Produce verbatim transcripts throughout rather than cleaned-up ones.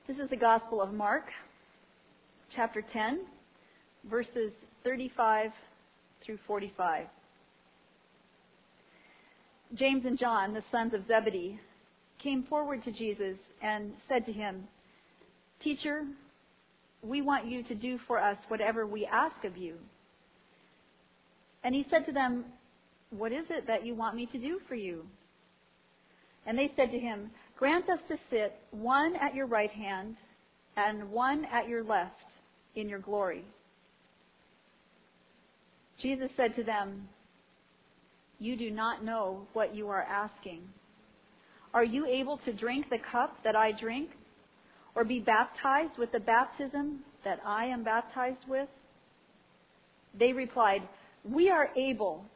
This is the Gospel of Mark, chapter ten, verses thirty-five through forty-five. James and John, the sons of Zebedee, came forward to Jesus and said to him, "Teacher, we want you to do for us whatever we ask of you." And he said to them, "What is it that you want me to do for you?" And they said to him, "Grant us to sit one at your right hand and one at your left in your glory." Jesus said to them, "You do not know what you are asking. Are you able to drink the cup that I drink, or be baptized with the baptism that I am baptized with?" They replied, "We are able."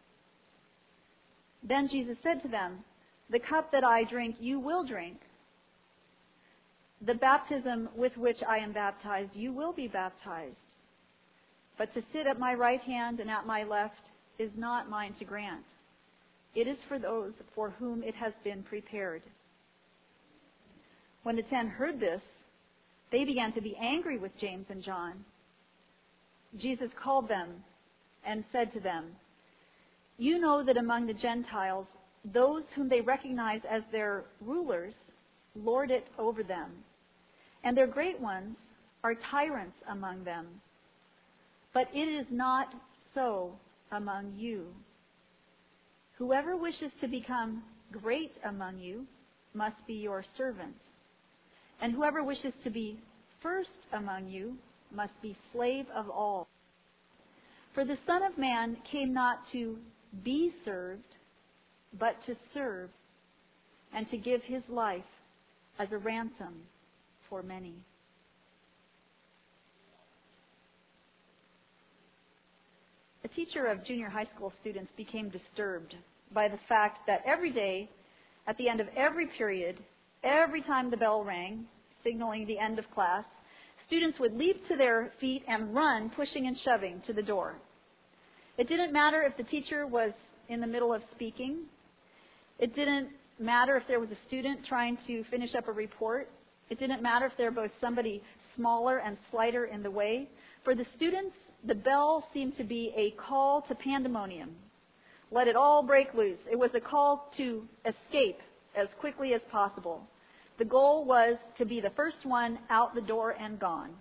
Then Jesus said to them, "The cup that I drink, you will drink. The baptism with which I am baptized, you will be baptized. But to sit at my right hand and at my left is not mine to grant. It is for those for whom it has been prepared." When the ten heard this, they began to be angry with James and John. Jesus called them and said to them, "You know that among the Gentiles, those whom they recognize as their rulers lord it over them, and their great ones are tyrants among them. But it is not so among you. Whoever wishes to become great among you must be your servant, and whoever wishes to be first among you must be slave of all. For the Son of Man came not to be served, but to serve, and to give his life as a ransom for many." A teacher of junior high school students became disturbed by the fact that every day, at the end of every period, every time the bell rang, signaling the end of class, students would leap to their feet and run, pushing and shoving to the door. It didn't matter if the teacher was in the middle of speaking. It didn't matter if there was a student trying to finish up a report. It didn't matter if there was somebody smaller and slighter in the way. For the students, the bell seemed to be a call to pandemonium. Let it all break loose. It was a call to escape as quickly as possible. The goal was to be the first one out the door and gone.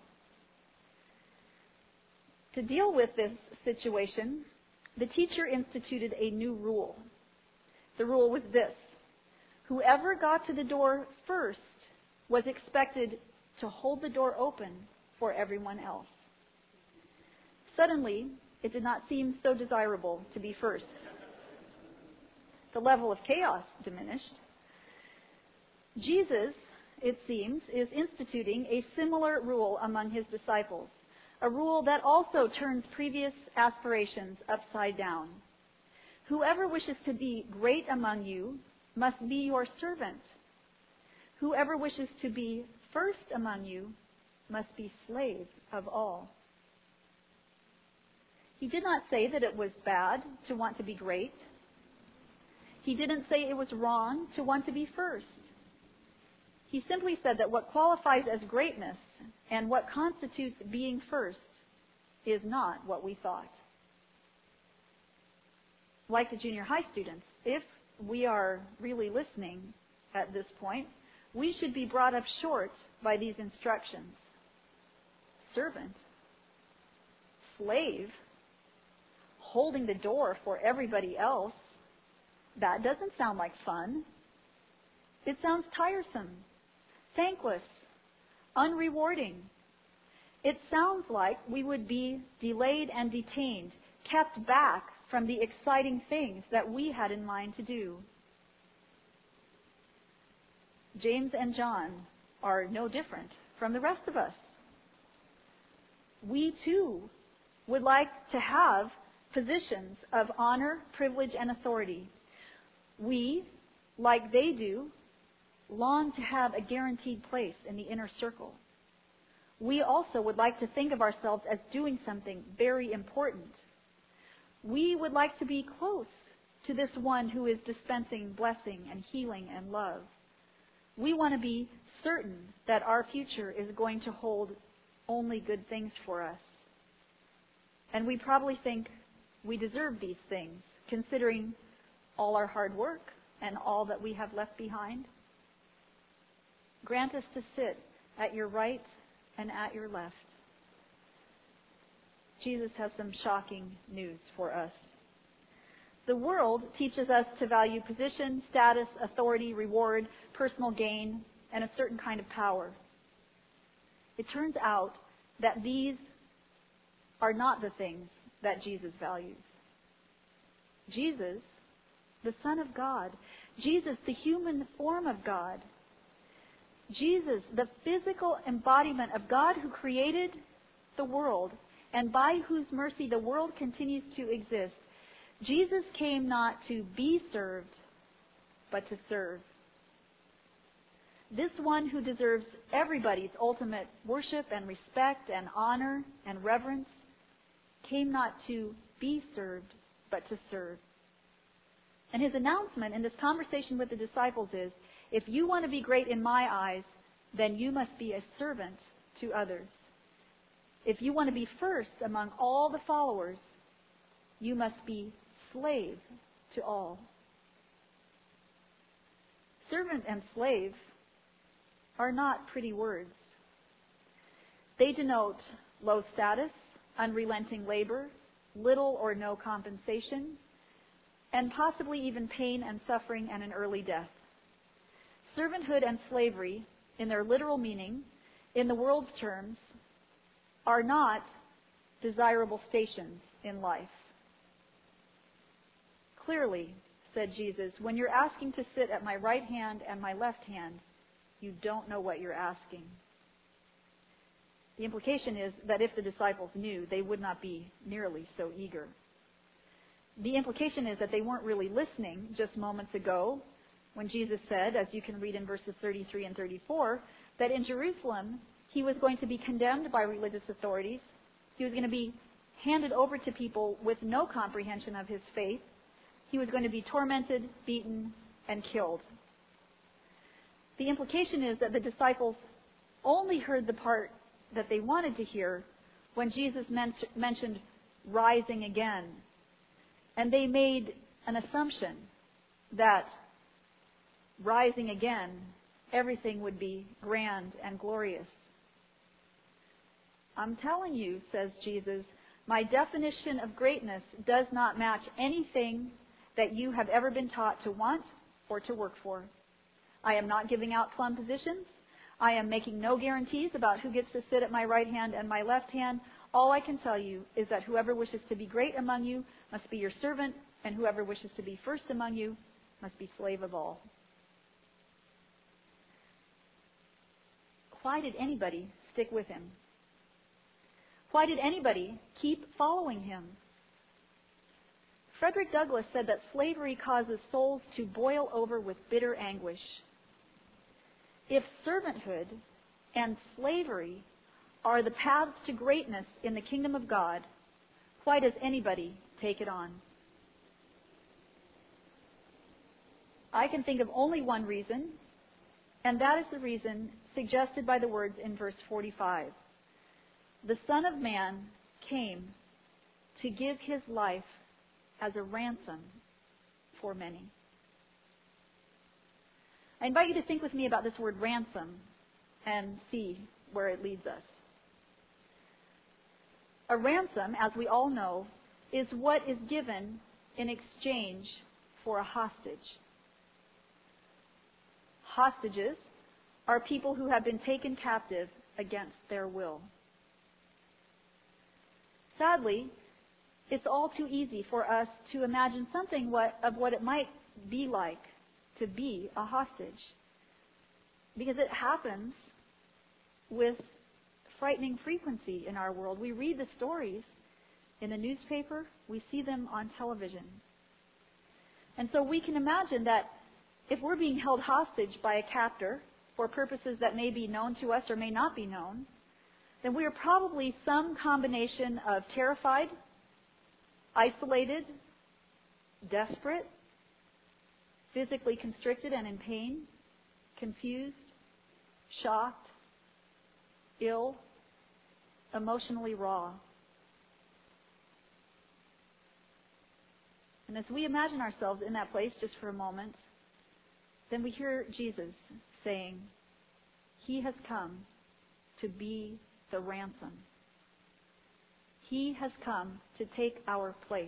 To deal with this situation, the teacher instituted a new rule. The rule was this: whoever got to the door first was expected to hold the door open for everyone else. Suddenly, it did not seem so desirable to be first. The level of chaos diminished. Jesus, it seems, is instituting a similar rule among his disciples, a rule that also turns previous aspirations upside down. Whoever wishes to be great among you must be your servant. Whoever wishes to be first among you must be slave of all. He did not say that it was bad to want to be great. He didn't say it was wrong to want to be first. He simply said that what qualifies as greatness and what constitutes being first is not what we thought. Like the junior high students, if we are really listening at this point, we should be brought up short by these instructions. Servant, slave, holding the door for everybody else, that doesn't sound like fun. It sounds tiresome, thankless, unrewarding. It sounds like we would be delayed and detained, kept back from the exciting things that we had in mind to do. James and John are no different from the rest of us. We too would like to have positions of honor, privilege, and authority. We, like they do, long to have a guaranteed place in the inner circle. We also would like to think of ourselves as doing something very important. We would like to be close to this one who is dispensing blessing and healing and love. We want to be certain that our future is going to hold only good things for us. And we probably think we deserve these things, considering all our hard work and all that we have left behind. Grant us to sit at your right and at your left. Jesus has some shocking news for us. The world teaches us to value position, status, authority, reward, personal gain, and a certain kind of power. It turns out that these are not the things that Jesus values. Jesus, the Son of God, Jesus, the human form of God, Jesus, the physical embodiment of God who created the world and by whose mercy the world continues to exist. Jesus came not to be served, but to serve. This one who deserves everybody's ultimate worship and respect and honor and reverence came not to be served, but to serve. And his announcement in this conversation with the disciples is, if you want to be great in my eyes, then you must be a servant to others. If you want to be first among all the followers, you must be slave to all. Servant and slave are not pretty words. They denote low status, unrelenting labor, little or no compensation, and possibly even pain and suffering and an early death. Servanthood and slavery, in their literal meaning, in the world's terms, are not desirable stations in life. Clearly, said Jesus, when you're asking to sit at my right hand and my left hand, you don't know what you're asking. The implication is that if the disciples knew, they would not be nearly so eager. The implication is that they weren't really listening just moments ago when Jesus said, as you can read in verses thirty-three and thirty-four, that in Jerusalem he was going to be condemned by religious authorities. He was going to be handed over to people with no comprehension of his faith. He was going to be tormented, beaten, and killed. The implication is that the disciples only heard the part that they wanted to hear when Jesus men- mentioned rising again. And they made an assumption that rising again, everything would be grand and glorious. I'm telling you, says Jesus, my definition of greatness does not match anything that you have ever been taught to want or to work for. I am not giving out plum positions. I am making no guarantees about who gets to sit at my right hand and my left hand. All I can tell you is that whoever wishes to be great among you must be your servant, and whoever wishes to be first among you must be slave of all. Why did anybody stick with him? Why did anybody keep following him? Frederick Douglass said that slavery causes souls to boil over with bitter anguish. If servanthood and slavery are the paths to greatness in the kingdom of God, why does anybody take it on? I can think of only one reason, and that is the reason suggested by the words in verse forty-five. The Son of Man came to give his life as a ransom for many. I invite you to think with me about this word ransom and see where it leads us. A ransom, as we all know, is what is given in exchange for a hostage. Hostages are people who have been taken captive against their will. Sadly, it's all too easy for us to imagine something what, of what it might be like to be a hostage. Because it happens with frightening frequency in our world. We read the stories in the newspaper. We see them on television. And so we can imagine that if we're being held hostage by a captor for purposes that may be known to us or may not be known, then we are probably some combination of terrified, isolated, desperate, physically constricted and in pain, confused, shocked, ill, emotionally raw. And as we imagine ourselves in that place just for a moment, then we hear Jesus saying, He has come to be the ransom. He has come to take our place.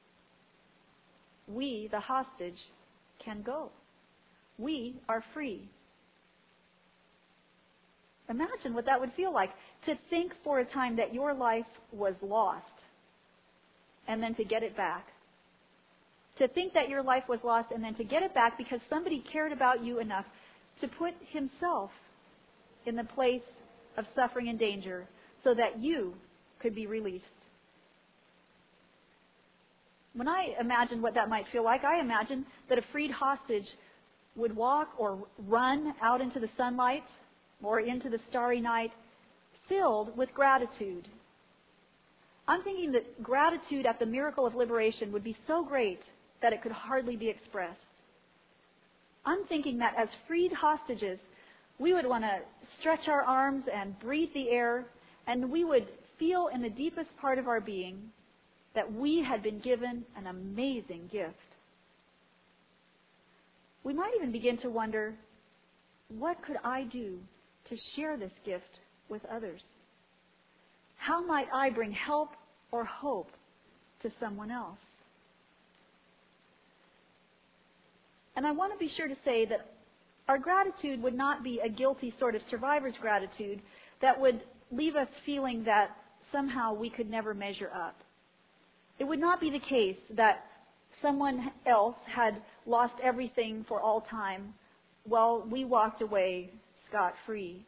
We, the hostage, can go. We are free. Imagine what that would feel like, to think for a time that your life was lost and then to get it back. To think that your life was lost and then to get it back because somebody cared about you enough to put himself in the place of suffering and danger so that you could be released. When I imagine what that might feel like, I imagine that a freed hostage would walk or run out into the sunlight or into the starry night filled with gratitude. I'm thinking that gratitude at the miracle of liberation would be so great that it could hardly be expressed. I'm thinking that as freed hostages, we would want to stretch our arms and breathe the air, and we would feel in the deepest part of our being that we had been given an amazing gift. We might even begin to wonder, what could I do to share this gift with others? How might I bring help or hope to someone else? And I want to be sure to say that our gratitude would not be a guilty sort of survivor's gratitude that would leave us feeling that somehow we could never measure up. It would not be the case that someone else had lost everything for all time while we walked away scot-free.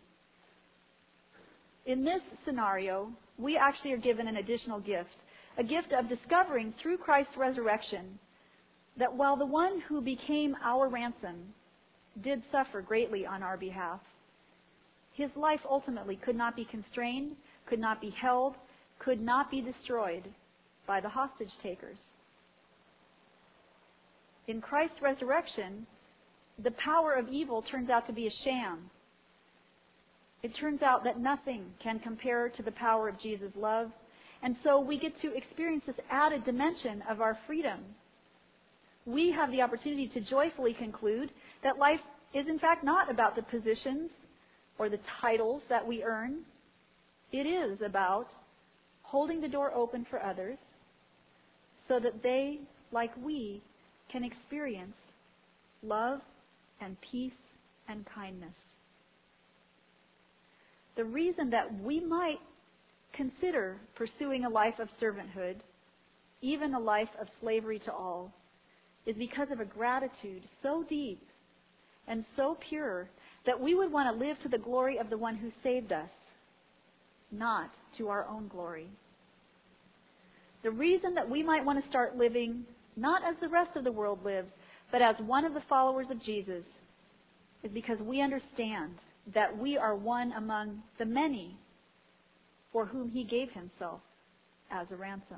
In this scenario, we actually are given an additional gift, a gift of discovering through Christ's resurrection that while the one who became our ransom did suffer greatly on our behalf, his life ultimately could not be constrained, could not be held, could not be destroyed by the hostage takers. In Christ's resurrection, the power of evil turns out to be a sham. It turns out that nothing can compare to the power of Jesus' love, and so we get to experience this added dimension of our freedom. We have the opportunity to joyfully conclude that life is in fact not about the positions or the titles that we earn. It is about holding the door open for others so that they, like we, can experience love and peace and kindness. The reason that we might consider pursuing a life of servanthood, even a life of slavery to all, is because of a gratitude so deep and so pure that we would want to live to the glory of the one who saved us, not to our own glory. The reason that we might want to start living not as the rest of the world lives, but as one of the followers of Jesus, is because we understand that we are one among the many for whom He gave Himself as a ransom.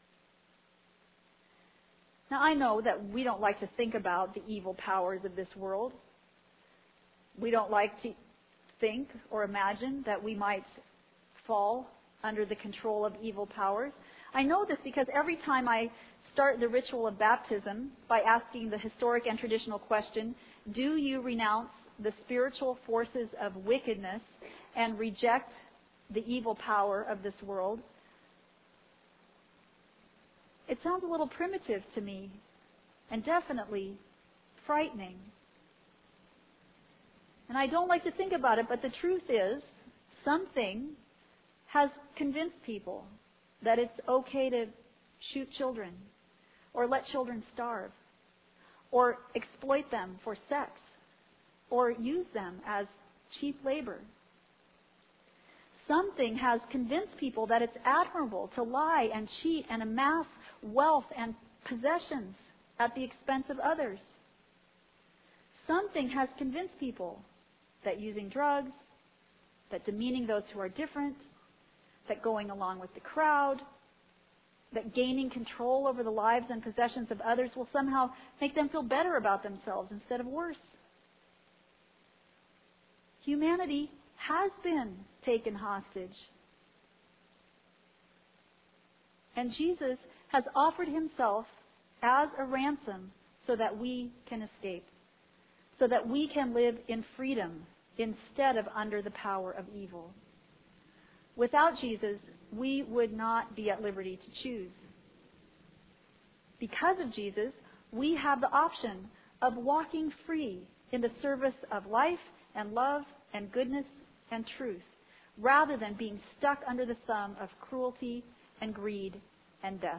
Now, I know that we don't like to think about the evil powers of this world. We don't like to think or imagine that we might fall under the control of evil powers. I know this because every time I start the ritual of baptism by asking the historic and traditional question, do you renounce the spiritual forces of wickedness and reject the evil power of this world? It sounds a little primitive to me, and definitely frightening. And I don't like to think about it, but the truth is, something has convinced people that it's okay to shoot children, or let children starve, or exploit them for sex, or use them as cheap labor. Something has convinced people that it's admirable to lie and cheat and amass wealth and possessions at the expense of others. Something has convinced people that using drugs, that demeaning those who are different, that going along with the crowd, that gaining control over the lives and possessions of others will somehow make them feel better about themselves instead of worse. Humanity has been taken hostage. And Jesus has offered himself as a ransom so that we can escape, so that we can live in freedom instead of under the power of evil. Without Jesus, we would not be at liberty to choose. Because of Jesus, we have the option of walking free in the service of life and love and goodness and truth, rather than being stuck under the thumb of cruelty and greed and death.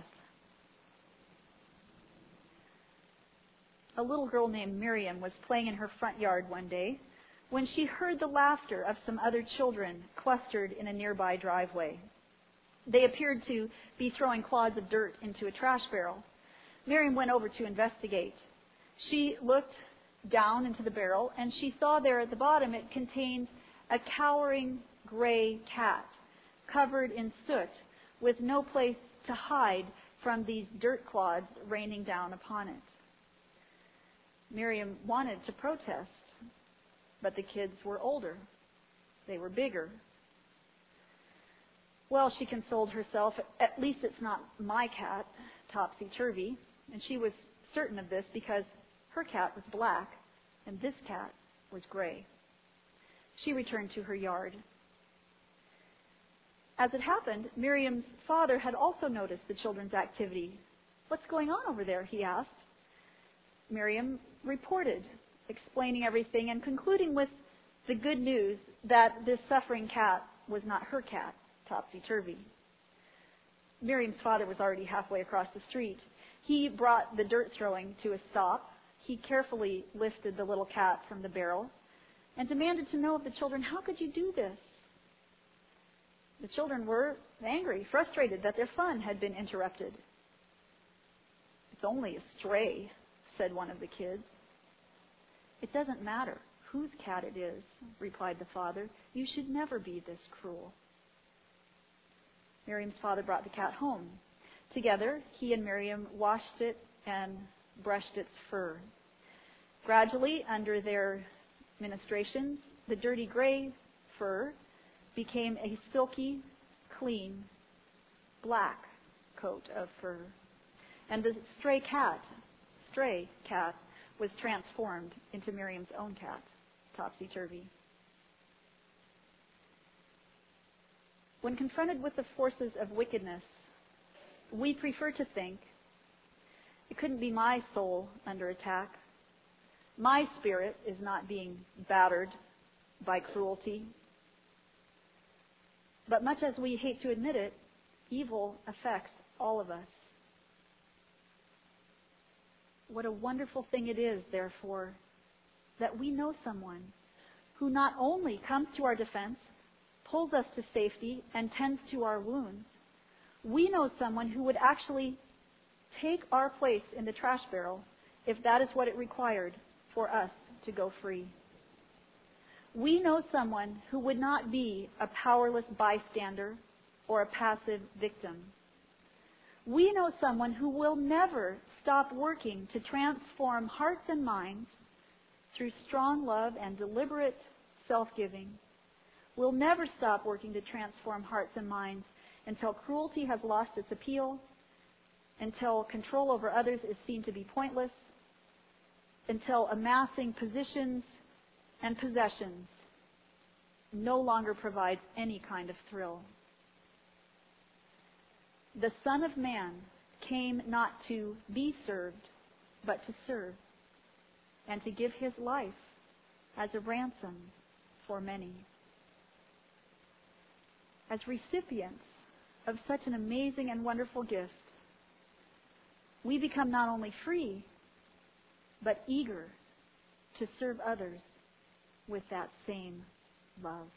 A little girl named Miriam was playing in her front yard one day when she heard the laughter of some other children clustered in a nearby driveway. They appeared to be throwing clods of dirt into a trash barrel. Miriam went over to investigate. She looked down into the barrel, and she saw there at the bottom it contained a cowering gray cat covered in soot with no place to hide from these dirt clods raining down upon it. Miriam wanted to protest, but the kids were older. They were bigger. Well, she consoled herself, at least it's not my cat, Topsy-Turvy. And she was certain of this because her cat was black and this cat was gray. She returned to her yard. As it happened, Miriam's father had also noticed the children's activity. "What's going on over there?" he asked. Miriam reported, explaining everything and concluding with the good news that this suffering cat was not her cat, Topsy-Turvy. Miriam's father was already halfway across the street. He brought the dirt throwing to a stop. He carefully lifted the little cat from the barrel and demanded to know of the children, "How could you do this?" The children were angry, frustrated that their fun had been interrupted. "It's only a stray," said one of the kids. "It doesn't matter whose cat it is," replied the father. "You should never be this cruel." Miriam's father brought the cat home. Together, he and Miriam washed it and brushed its fur. Gradually, under their ministrations, the dirty gray fur became a silky, clean, black coat of fur. And the stray cat, stray cat, was transformed into Miriam's own cat, Topsy-Turvy. When confronted with the forces of wickedness, we prefer to think, it couldn't be my soul under attack. My spirit is not being battered by cruelty. But much as we hate to admit it, evil affects all of us. What a wonderful thing it is, therefore, that we know someone who not only comes to our defense, pulls us to safety, and tends to our wounds. We know someone who would actually take our place in the trash barrel if that is what it required for us to go free. We know someone who would not be a powerless bystander or a passive victim. We know someone who will never stop working to transform hearts and minds through strong love and deliberate self-giving. We'll never stop working to transform hearts and minds until cruelty has lost its appeal, until control over others is seen to be pointless, until amassing positions and possessions no longer provides any kind of thrill. The Son of Man came not to be served, but to serve, and to give his life as a ransom for many. As recipients of such an amazing and wonderful gift, we become not only free, but eager to serve others with that same love.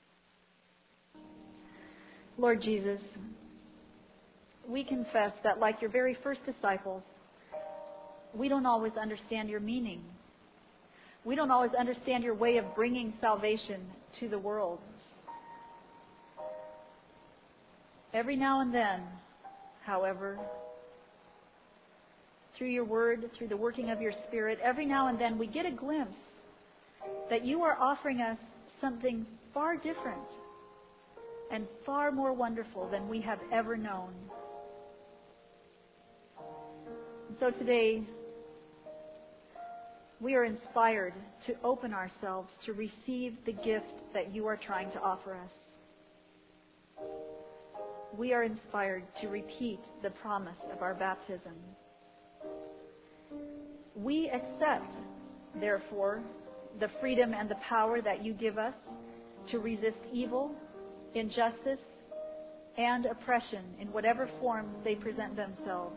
Lord Jesus, we confess that like your very first disciples, we don't always understand your meaning. We don't always understand your way of bringing salvation to the world. Every now and then, however, through your word, through the working of your Spirit, every now and then we get a glimpse that you are offering us something far different and far more wonderful than we have ever known. And so today, we are inspired to open ourselves to receive the gift that you are trying to offer us. We are inspired to repeat the promise of our baptism. We accept, therefore, the freedom and the power that you give us to resist evil, injustice, and oppression in whatever forms they present themselves.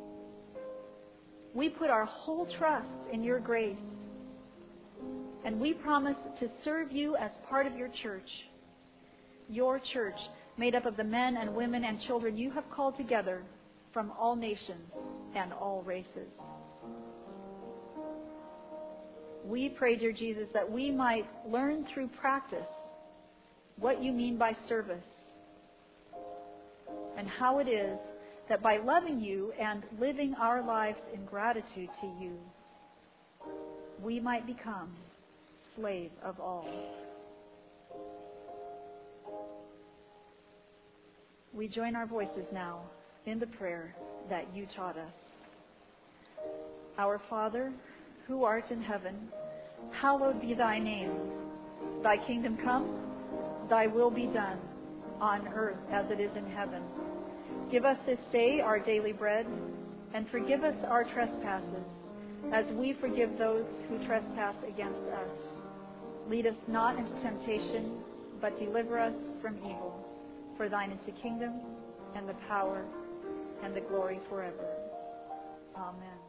We put our whole trust in your grace, and we promise to serve you as part of your church, your church made up of the men and women and children you have called together from all nations and all races. We pray, dear Jesus, that we might learn through practice what you mean by service and how it is that by loving you and living our lives in gratitude to you, we might become slave of all. We join our voices now in the prayer that you taught us. Our Father, who art in heaven, hallowed be thy name. Thy kingdom come, thy will be done, on earth as it is in heaven. Give us this day our daily bread, and forgive us our trespasses, as we forgive those who trespass against us. Lead us not into temptation, but deliver us from evil. For thine is the kingdom, and the power, and the glory forever. Amen.